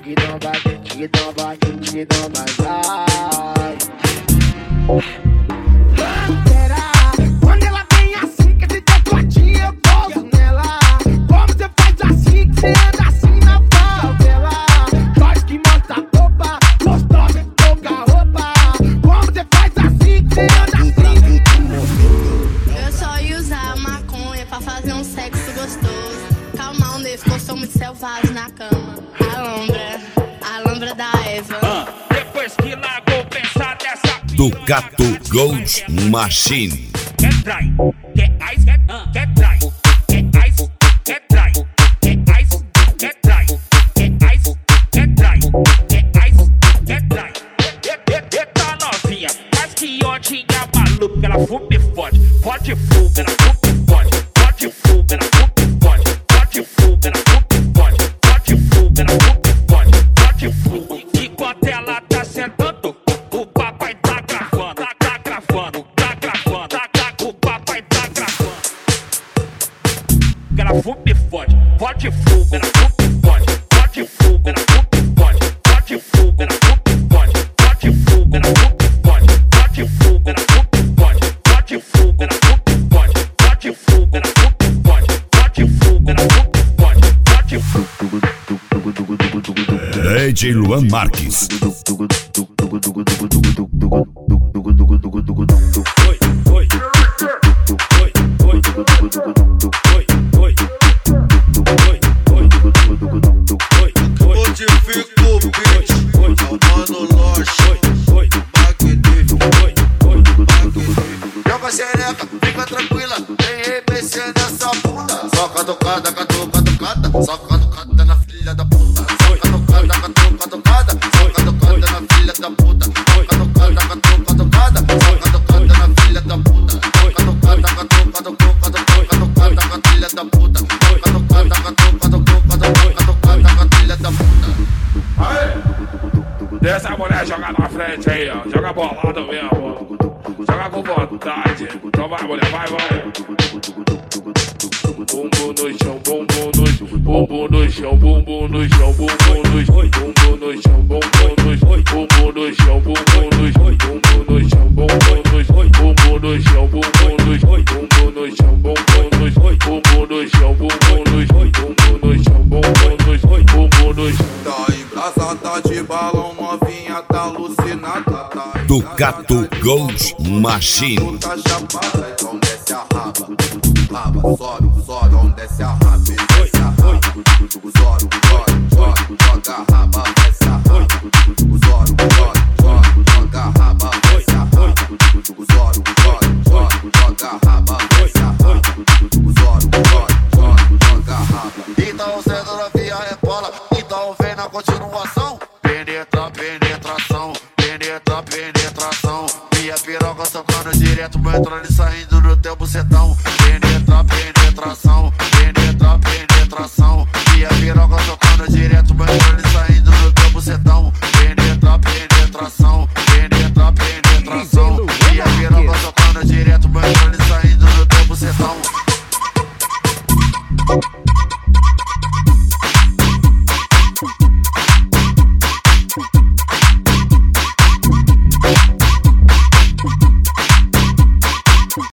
Quando ela vem assim, que esse tecladinho eu pouso nela. Como você faz assim, que você anda assim na favela. Pode que mostra a roupa, gostosa de pouca roupa. Como você faz assim, que você anda assim. Eu só ia usar maconha pra fazer um sexo gostoso. Calma, onde ficou, sou muito selvagem na cama. Alhambra da Eva. Depois que largou, pensar dessa Ducato Gold Machine. quer trai, quer ice, quer trai, quer ice, quer trai, quer ice, quer trai, quer ice, quer trai, quer ice, quer trai. Eita novinha, mas que ontem a maluca, ela fume forte, forte fuga, ela fume forte, forte fuga, ela fume forte, forte fuga, ela fume forte, forte fuga, ela fume forte, forte fuga. Enquanto ela tá sentando, o papai tá gravando, tá gravando, tá gravando, o papai tá gravando. Ela fume forte, forte fuga, ela fume forte, forte fuga, ela fume forte, forte fuga, ela fume forte, forte fuga, ela fume forte, forte fuga, ela fume forte, forte fuga, ela fume forte, forte fuga, ela fume forte, forte fuga, ela fume forte, forte fuga. DJ Luan Marques. Modifico o beat, mano loche, joga xereca, fica tranquila, nem remexer nessa bunda. Só catucada, catuca, catucada, só catucada na filha da puta. Só catucada, catuca, catucada, só catucada na filha da puta. Só catucada, catuca, catucada, só catucada na filha da puta. Só catucada, catuca, catucada, catucada na filha da puta. Só catucada, catuca, catucada na filha da puta. Deixa a mulher jogar na frente aí, ó. Joga bolado mesmo. Joga com vontade. Então vai, mulher, vai, vai. Bumbum no chão, bumbum no chão, bumbum no chão, bumbum no chão, bumbum no chão, bumbum no chão, bumbum no chão, bumbum no chão, bumbum no chão, bumbum no chão, bumbum no chão, bumbum no chão, bumbum no chão, bumbum no chão, bumbum no chão, bumbum no chão, bumbum no chão, bumbum no chão, bumbum no chão. Tá em casa, tá de balão, novinha, tá alucinada. Ducato Gold Machine. Tá chapada, então desce a raba. Raba, sobe, sobe, então desce a raba. Desce a raba. Sobe, sobe, joga a raba, desce a raba. Sobe, sobe, joga a raba, desce a raba. Sobe, sobe, joga a raba, desce a raba.